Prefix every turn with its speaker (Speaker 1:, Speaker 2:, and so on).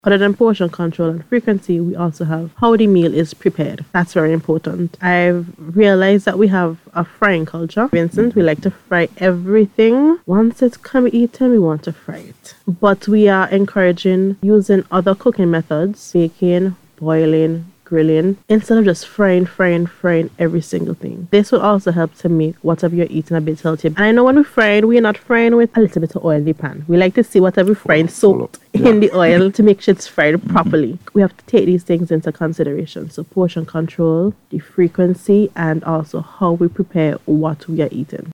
Speaker 1: Other than portion control and frequency, we also have how the meal is prepared. That's very important. I've realized that we have a frying culture. For instance, we like to fry everything. Once it can be eaten, we want to fry it. But we are encouraging using other cooking methods, baking, boiling, grilling, instead of just frying every single thing. This will also help to make whatever you're eating a bit healthier. And I know when we're not frying with a little bit of oil in the pan. We like to see whatever we're frying soaked in the oil to make sure it's fried properly. We have to take these things into consideration. So portion control, the frequency, and also how we prepare what we are eating.